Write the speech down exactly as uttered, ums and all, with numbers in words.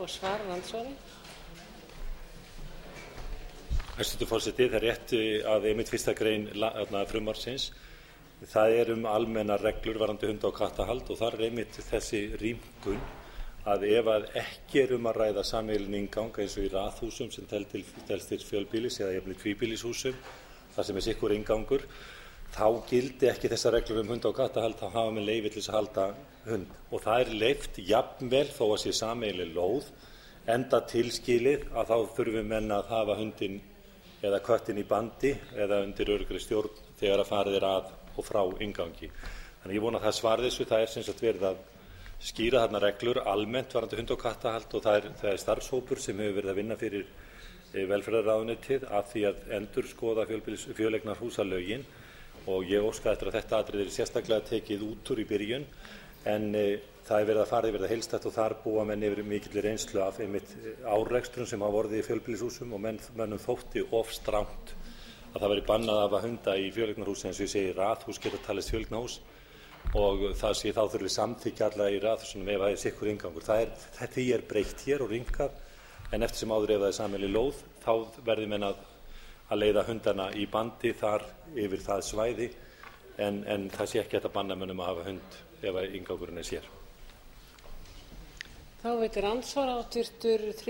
og svar og andsvari. Hæstvirtur forseti, það er rétt að einmitt fyrsta grein frumvarpsins, það er um almennar reglur varðandi hunda- og kattahald og þar er einmitt þessi rýmkun að ef að ekki er um að ræða sameiginlegan inngang eins og í raðhúsum sem telst til fjölbýlis eða jafnvel tvíbýlishúsum þar sem er sitthvor inngangur, þá gildi ekki þessar reglur um hunda- og kattahald, þá hafa menn leyfi til þess að halda hund og það er leyft jafnvel þó að sé sameiginleg lóð, enda tilskilið að þá þurfi menn að hafa hundinn eða köttinn í bandi eða undir öruggri stjórn þegar að farið er að og frá inngangi. Þannig ég vona að það svari þessu, það er sem sagt verið að skýra þarna reglur almennt varðandi hunda- og kattahald og það er, það er starfshópur sem hefur verið að vinna fyrir velferðarráðuneytið að því að endurskoða fjöleignarhúsalögin og ég óska eftir að þetta atriði er sérstaklega tekið út úr í byrjun en e, það er verið að fara yfir það heildstætt og þar búa menn yfir mikilli reynslu af einmitt árekstrum sem hafa orðið í fjölbýlishúsum og menn, mennum þótti of strangt að það veri bannað að hafa hunda í fjöleignarhúsi eins og ég segi raðhús geta talist fjöleignarhús og það sé þá þurfi samþykja alla í raðhúsunum ef það er sikkur inngangur. Það er, því er breytt hér og rýmkað en eftir sem áður ef það er sameiginleg lóð þá verði menn að, að leiða hundana í bandi þar yfir það svæði en, en það sé ekki hægt að banna mönnum að hafa hund ef inngangurinn er sér. Þá veitir andsvar háttvirtur